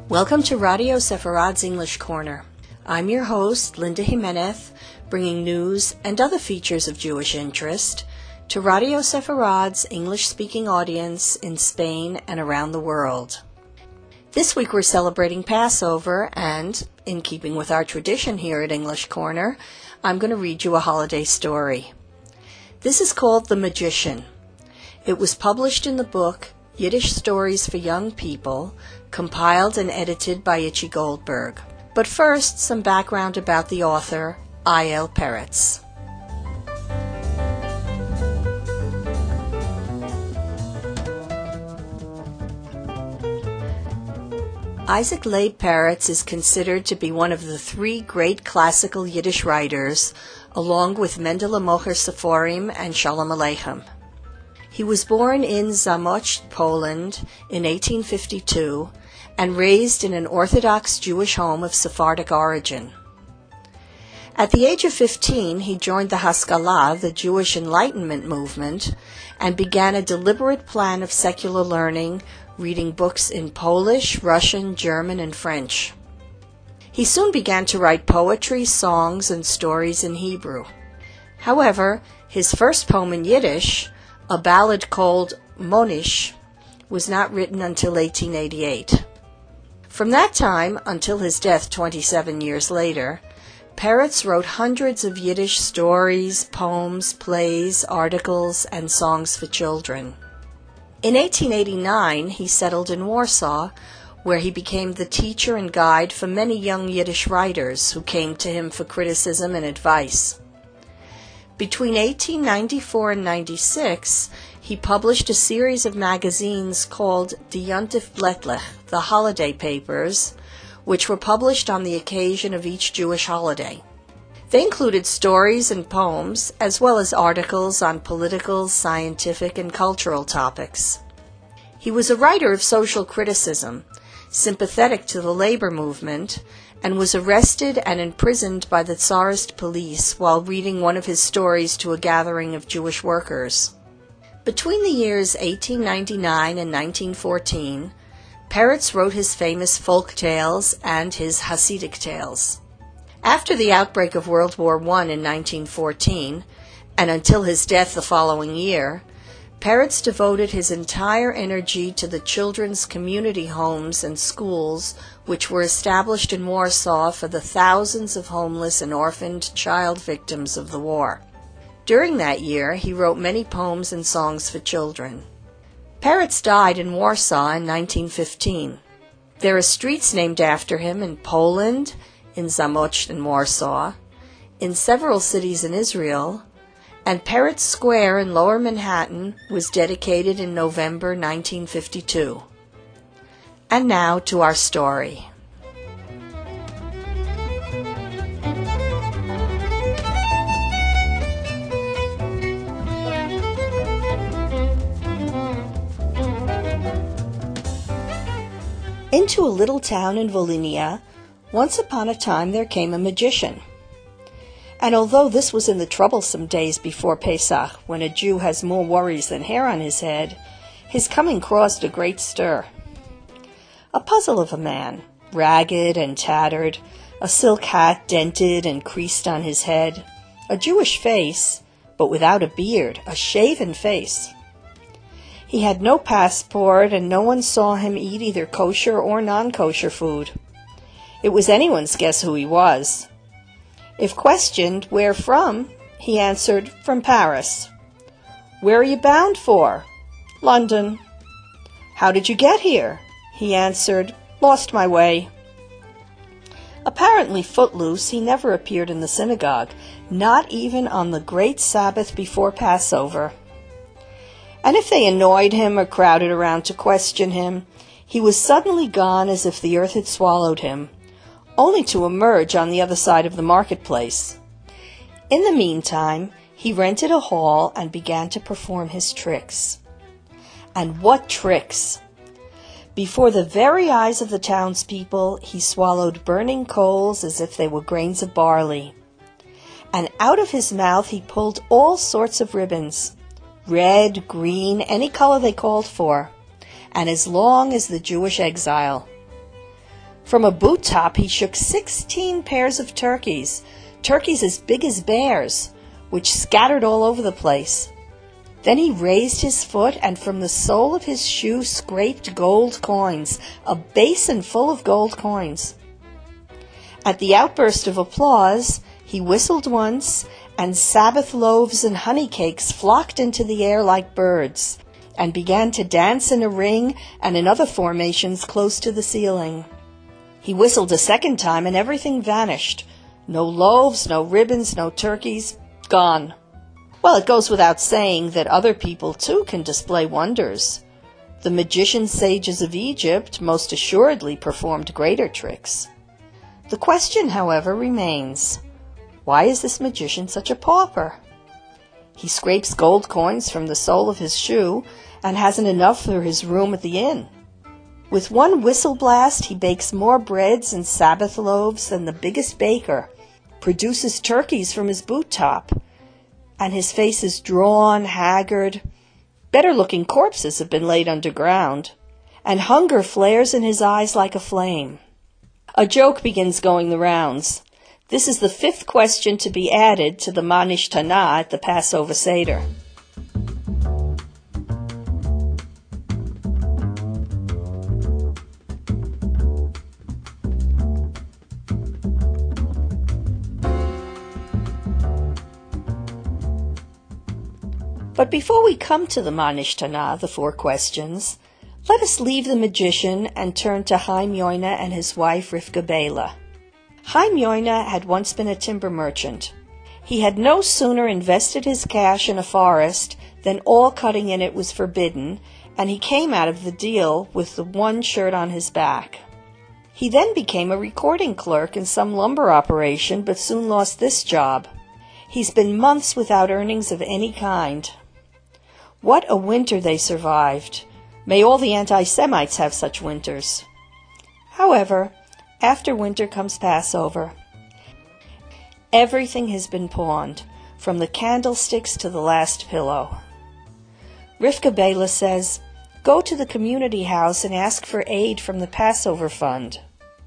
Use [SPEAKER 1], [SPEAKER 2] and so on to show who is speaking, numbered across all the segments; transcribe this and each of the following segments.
[SPEAKER 1] Welcome to Radio Sepharad's English Corner. I'm your host, Linda Jimenez, bringing news and other features of Jewish interest to Radio Sepharad's English-speaking audience in Spain and around the world. This week we're celebrating Passover, and, in keeping with our tradition here at English Corner, I'm going to read you a holiday story. This is called The Magician. It was published in the book Yiddish Stories for Young People, compiled and edited by Itchy Goldberg. But first, some background about the author, Eyal Peretz. Isaac Leib Peretz is considered to be one of the three great classical Yiddish writers, along with Mendele Mocher Seforim and Shalom Aleichem. He was born in Zamość, Poland in 1852 and raised in an Orthodox Jewish home of Sephardic origin. At the age of 15, he joined the Haskalah, the Jewish Enlightenment movement, and began a deliberate plan of secular learning, reading books in Polish, Russian, German, and French. He soon began to write poetry, songs, and stories in Hebrew. However, his first poem in Yiddish, a ballad called Monish, was not written until 1888. From that time until his death 27 years later, Peretz wrote hundreds of Yiddish stories, poems, plays, articles, and songs for children. In 1889, he settled in Warsaw, where he became the teacher and guide for many young Yiddish writers who came to him for criticism and advice. Between 1894 and 96, he published a series of magazines called Die Yontif Blättlich, the Holiday Papers, which were published on the occasion of each Jewish holiday. They included stories and poems, as well as articles on political, scientific, and cultural topics. He was a writer of social criticism, sympathetic to the labor movement, and was arrested and imprisoned by the Tsarist police while reading one of his stories to a gathering of Jewish workers. Between the years 1899 and 1914, Peretz wrote his famous folk tales and his Hasidic tales. After the outbreak of World War I in 1914, and until his death the following year, Peretz devoted his entire energy to the children's community homes and schools which were established in Warsaw for the thousands of homeless and orphaned child victims of the war. During that year, he wrote many poems and songs for children. Peretz died in Warsaw in 1915. There are streets named after him in Poland, in Zamość and Warsaw, in several cities in Israel, and Peretz Square in Lower Manhattan was dedicated in November 1952. And now to our story. Into a little town in Volhynia, once upon a time there came a magician. And although this was in the troublesome days before Pesach, when a Jew has more worries than hair on his head, his coming caused a great stir. A puzzle of a man, ragged and tattered, a silk hat dented and creased on his head, a Jewish face, but without a beard, a shaven face. He had no passport, and no one saw him eat either kosher or non-kosher food. It was anyone's guess who he was. If questioned, "Where from?" he answered, "From Paris." "Where are you bound for?" "London." "How did you get here?" He answered, "Lost my way." Apparently footloose, he never appeared in the synagogue, not even on the great Sabbath before Passover. And if they annoyed him or crowded around to question him, he was suddenly gone as if the earth had swallowed him, only to emerge on the other side of the marketplace. In the meantime, he rented a hall and began to perform his tricks. And what tricks! Before the very eyes of the townspeople, he swallowed burning coals as if they were grains of barley. And out of his mouth he pulled all sorts of ribbons, red, green, any color they called for, and as long as the Jewish exile. From a boot top he shook 16 pairs of turkeys as big as bears, which scattered all over the place. Then he raised his foot, and from the sole of his shoe scraped gold coins, a basin full of gold coins. At the outburst of applause, he whistled once, and Sabbath loaves and honey cakes flocked into the air like birds, and began to dance in a ring and in other formations close to the ceiling. He whistled a second time, and everything vanished. No loaves, no ribbons, no turkeys, gone. Well, it goes without saying that other people too can display wonders. The magician sages of Egypt most assuredly performed greater tricks. The question, however, remains, why is this magician such a pauper? He scrapes gold coins from the sole of his shoe and hasn't enough for his room at the inn. With one whistle blast he bakes more breads and Sabbath loaves than the biggest baker, produces turkeys from his boot top, and his face is drawn, haggard. Better-looking corpses have been laid underground, and hunger flares in his eyes like a flame. A joke begins going the rounds. This is the 5th question to be added to the Ma Nishtana at the Passover Seder. But before we come to the Ma Nishtana, the 4 questions, let us leave the magician and turn to Chaim Yoina and his wife Rivka Bela. Chaim Yoina had once been a timber merchant. He had no sooner invested his cash in a forest than all cutting in it was forbidden, and he came out of the deal with the one shirt on his back. He then became a recording clerk in some lumber operation, but soon lost this job. He's been months without earnings of any kind. What a winter they survived. May all the anti-Semites have such winters. However, after winter comes Passover. Everything has been pawned, from the candlesticks to the last pillow. Rivka Bela says, go to the community house and ask for aid from the Passover fund.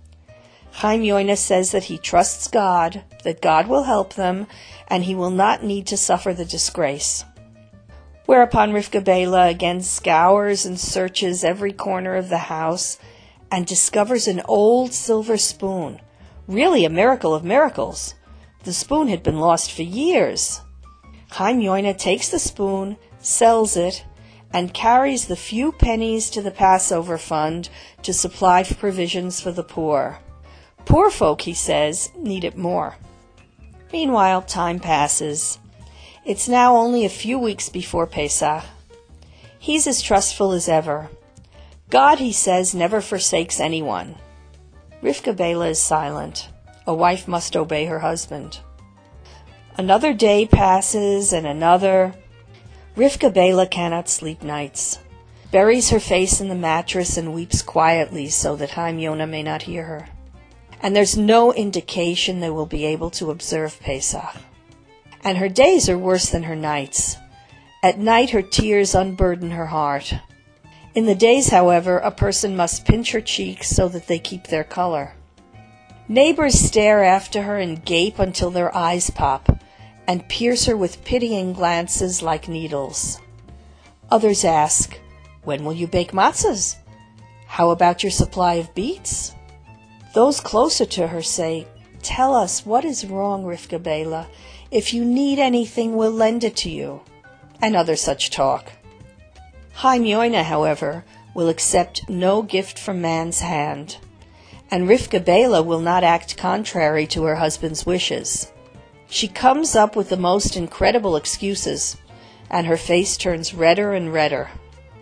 [SPEAKER 1] Chaim Yoina says that he trusts God, that God will help them, and he will not need to suffer the disgrace. Whereupon Rivka Bela again scours and searches every corner of the house and discovers an old silver spoon, really a miracle of miracles. The spoon had been lost for years. Chaim Yoina takes the spoon, sells it, and carries the few pennies to the Passover fund to supply provisions for the poor. Poor folk, he says, need it more. Meanwhile, time passes. It's now only a few weeks before Pesach. He's as trustful as ever. God, he says, never forsakes anyone. Rivka Bela is silent. A wife must obey her husband. Another day passes and another. Rivka Bela cannot sleep nights. Buries her face in the mattress and weeps quietly so that Chaim Yoina may not hear her. And there's no indication they will be able to observe Pesach. And her days are worse than her nights. At night her tears unburden her heart. In the days, however, a person must pinch her cheeks so that they keep their color. Neighbors stare after her and gape until their eyes pop, and pierce her with pitying glances like needles. Others ask, when will you bake matzahs? How about your supply of beets? Those closer to her say, tell us what is wrong, Rivka Bela. If you need anything, we'll lend it to you. And other such talk. Chaim Yoina, however, will accept no gift from man's hand. And Rivka Bela will not act contrary to her husband's wishes. She comes up with the most incredible excuses, and her face turns redder and redder.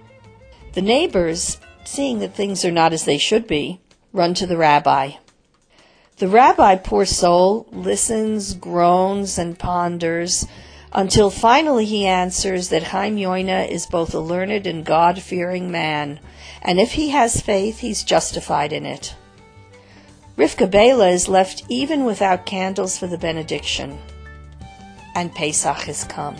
[SPEAKER 1] The neighbors, seeing that things are not as they should be, run to the rabbi. The rabbi, poor soul, listens, groans, and ponders, until finally he answers that Chaim Yoina is both a learned and God-fearing man, and if he has faith, he's justified in it. Rivka Bela is left even without candles for the benediction, and Pesach has come.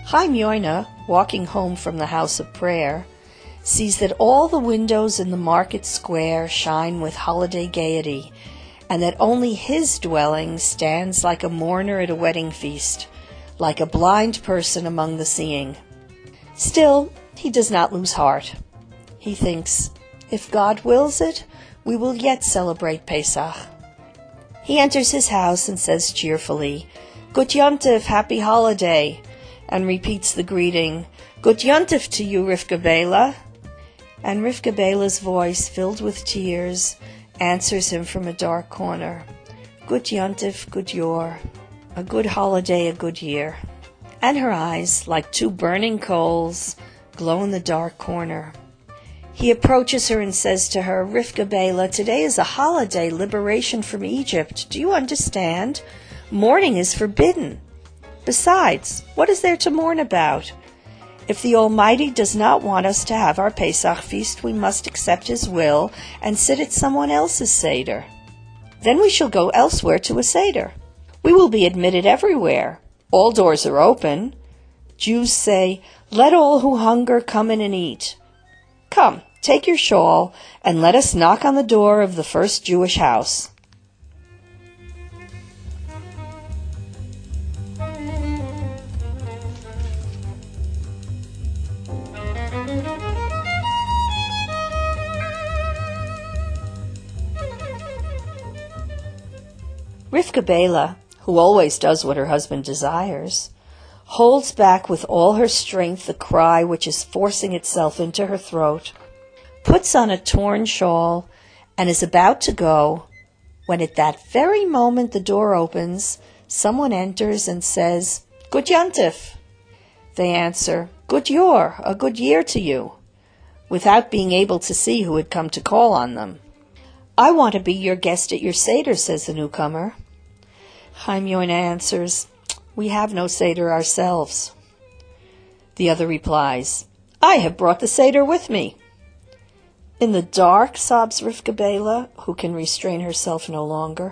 [SPEAKER 1] Chaim Yoina, walking home from the house of prayer, sees that all the windows in the market square shine with holiday gaiety, and that only his dwelling stands like a mourner at a wedding feast, like a blind person among the seeing. Still, he does not lose heart. He thinks, if God wills it, we will yet celebrate Pesach. He enters his house and says cheerfully, Gut Yontif, happy holiday, and repeats the greeting, Gut Yontif to you, Rivka Bela. And Rivka Bela's voice, filled with tears, answers him from a dark corner, Gut Yontif, Gut Yor, a good holiday, a good year. And her eyes, like two burning coals, glow in the dark corner. He approaches her and says to her, Rivka Bela, today is a holiday, liberation from Egypt. Do you understand? Mourning is forbidden. Besides, what is there to mourn about? If the Almighty does not want us to have our Pesach feast, we must accept His will and sit at someone else's Seder. Then we shall go elsewhere to a Seder. We will be admitted everywhere. All doors are open. Jews say, let all who hunger come in and eat. Come, take your shawl, and let us knock on the door of the first Jewish house. Rivka Bela, who always does what her husband desires, holds back with all her strength the cry which is forcing itself into her throat, puts on a torn shawl, and is about to go, when at that very moment the door opens, someone enters and says, Gut Yontif. They answer, Gut Yor, a good year to you, without being able to see who had come to call on them. I want to be your guest at your Seder, says the newcomer. Chaim Yoina answers, we have no Seder ourselves. The other replies, I have brought the Seder with me. In the dark, sobs Rivka Bela, who can restrain herself no longer.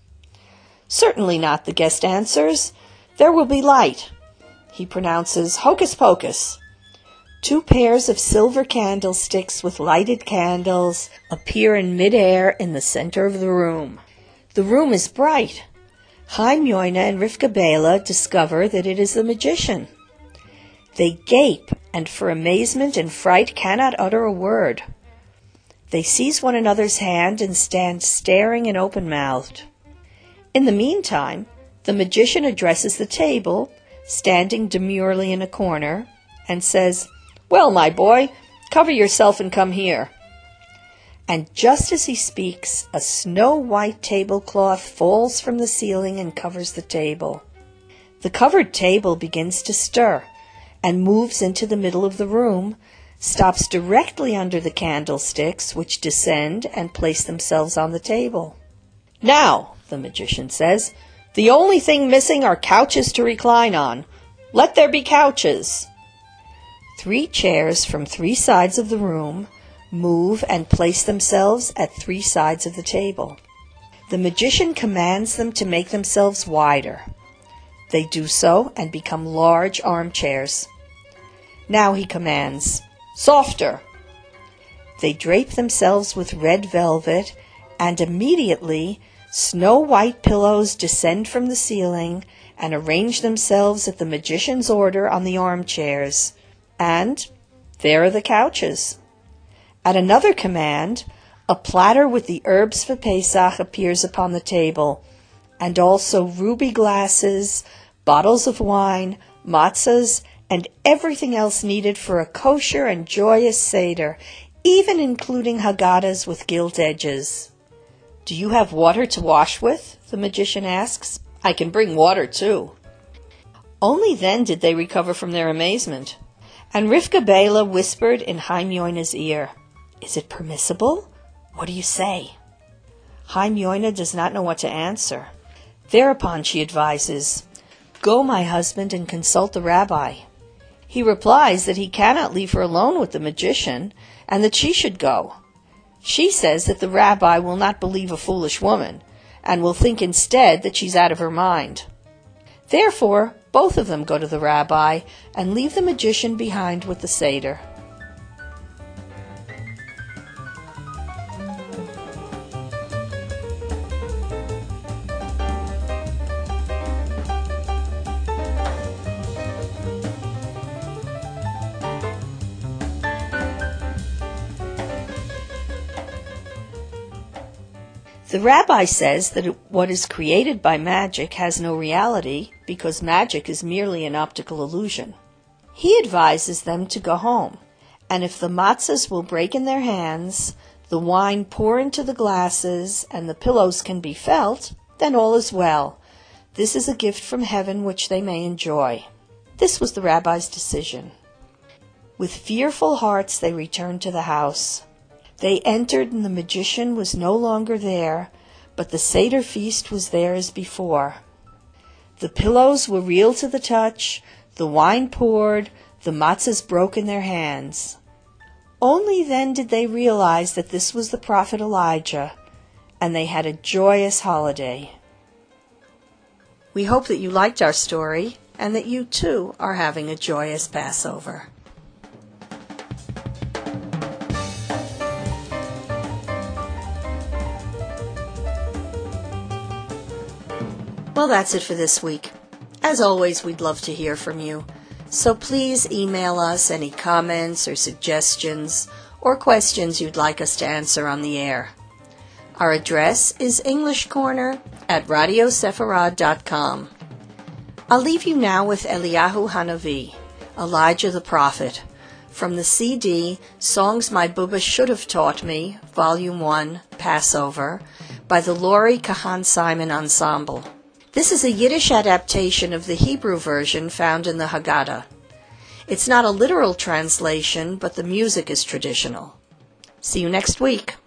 [SPEAKER 1] Certainly not, the guest answers. There will be light. He pronounces, hocus pocus. 2 pairs of silver candlesticks with lighted candles appear in midair in the center of the room. The room is bright. Chaim Yoina and Rivka Bela discover that it is the magician. They gape, and for amazement and fright cannot utter a word. They seize one another's hand and stand staring and open-mouthed. In the meantime, the magician addresses the table, standing demurely in a corner, and says, Well, my boy, cover yourself and come here. And just as he speaks, a snow-white tablecloth falls from the ceiling and covers the table. The covered table begins to stir and moves into the middle of the room, stops directly under the candlesticks, which descend and place themselves on the table. Now, the magician says, the only thing missing are couches to recline on. Let there be couches. 3 chairs from 3 sides of the room move and place themselves at 3 sides of the table. The magician commands them to make themselves wider. They do so and become large armchairs. Now he commands, Softer! They drape themselves with red velvet, and immediately snow-white pillows descend from the ceiling and arrange themselves at the magician's order on the armchairs, and there are the couches. At another command, a platter with the herbs for Pesach appears upon the table, and also ruby glasses, bottles of wine, matzahs, and everything else needed for a kosher and joyous Seder, even including Haggadahs with gilt edges. Do you have water to wash with? The magician asks. I can bring water too. Only then did they recover from their amazement, and Rivka Bela whispered in Chaim Yoina's ear, Is it permissible? What do you say? Chaim Yoina does not know what to answer. Thereupon she advises, Go, my husband, and consult the rabbi. He replies that he cannot leave her alone with the magician, and that she should go. She says that the rabbi will not believe a foolish woman, and will think instead that she's out of her mind. Therefore, Both of them go to the rabbi and leave the magician behind with the Seder. The rabbi says that what is created by magic has no reality because magic is merely an optical illusion. He advises them to go home, and if the matzahs will break in their hands, the wine pour into the glasses, and the pillows can be felt, then all is well. This is a gift from heaven which they may enjoy. This was the rabbi's decision. With fearful hearts they returned to the house. They entered, and the magician was no longer there, but the Seder feast was there as before. The pillows were real to the touch, the wine poured, the matzahs broke in their hands. Only then did they realize that this was the prophet Elijah, and they had a joyous holiday. We hope that you liked our story, and that you too are having a joyous Passover. Well, that's it for this week. As always, we'd love to hear from you. So please email us any comments or suggestions or questions you'd like us to answer on the air. Our address is englishcorner@radiosefarad.com. I'll leave you now with Eliyahu Hanavi, Elijah the Prophet, from the CD Songs My Bubba Should Have Taught Me, Volume 1, Passover, by the Laurie Kahan Simon Ensemble. This is a Yiddish adaptation of the Hebrew version found in the Haggadah. It's not a literal translation, but the music is traditional. See you next week.